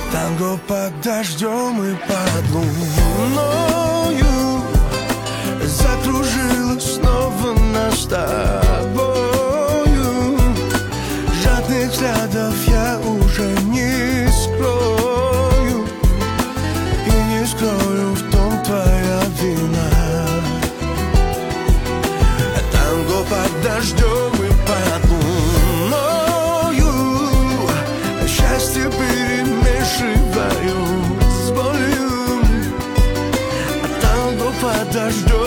Танго под дождем и под луною закружилась снова нас с тобою. Жадных взглядов я уже не скрою, и не скрою, в том твоя вина. Танго под дождем и под луною счастье перемешиваю с болью. Танго под дождем